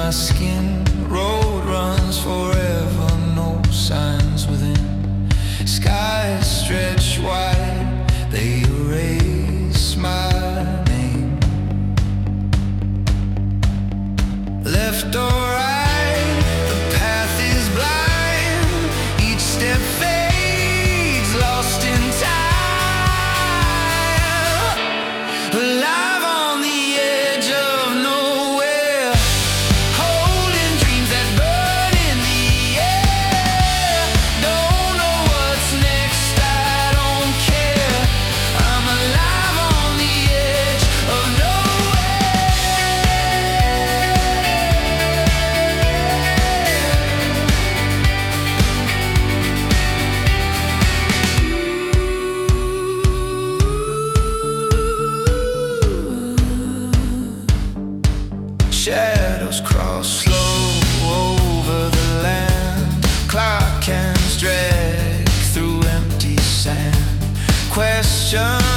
my skin. Road runs forever, no signs within. Skies stretch wide, they erase my name. Left or right, the path is blind. Each step fades, lost in time. Alive on the edge of nowhere, holding dreams that burn in the air. Don't know what's next, I don't care. I'm alive on the edge of shadows cross slow over the land. Clock hands drag through empty sand. Question